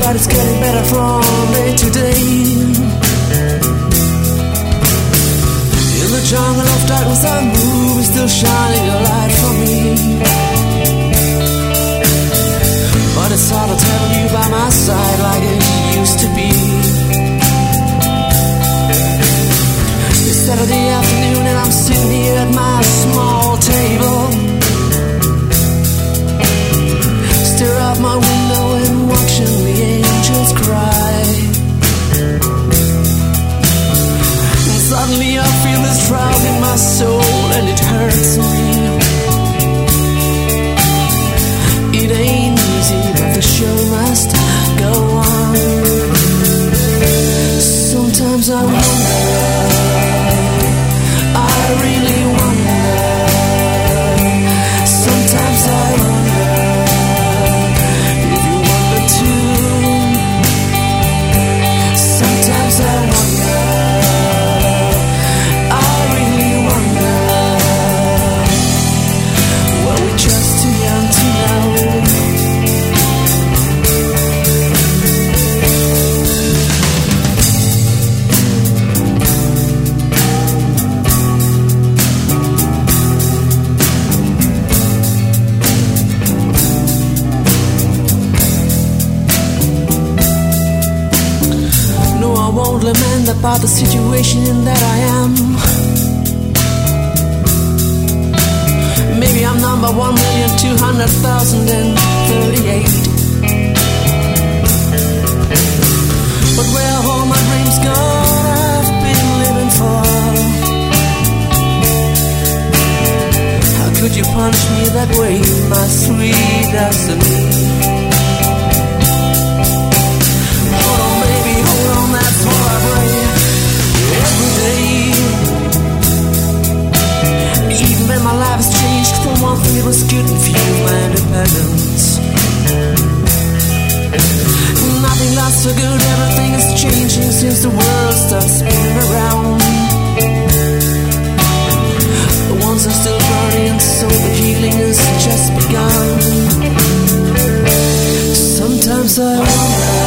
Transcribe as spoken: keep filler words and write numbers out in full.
that it's getting better from day to day. In the jungle of darkness I move, it's still shining a light for me. But it's hard to tell you by my side like it used to be. It's Saturday afternoon and I'm sitting here at my small table. Stare out my window and watching the angels cry. And suddenly I feel this drought in my soul and it hurts me. It ain't easy, but the show must go on. Sometimes I wonder, I really wonder. Sometimes I wonder if you wonder too. Sometimes I wonder, I really wonder. Were we just too young to know? Won't lament about the situation that I am. Maybe I'm number one million two hundred thousand and thirty-eight. But where have all my dreams gone I've been living for? How could you punish me that way, my sweet destiny? That's what I pray every day. Even when my life has changed, for one thing it was good and few my independence. Nothing lasts so good, everything is changing since the world starts spinning around. The ones are still burning, so the healing has just begun. Sometimes I wonder,